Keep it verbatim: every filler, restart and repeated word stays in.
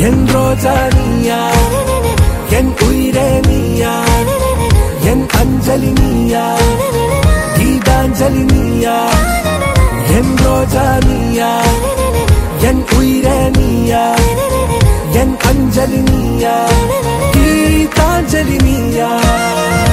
என் ரோஜா நீயா, என் உயிரே நீயா, என் அஞ்சலி நீயா, கீதாஞ்சலி நீயா. என் ரோஜா நீயா, என் உயிரே நீயா, என் அஞ்சலி நீயா, கீதாஞ்சலி நீயா.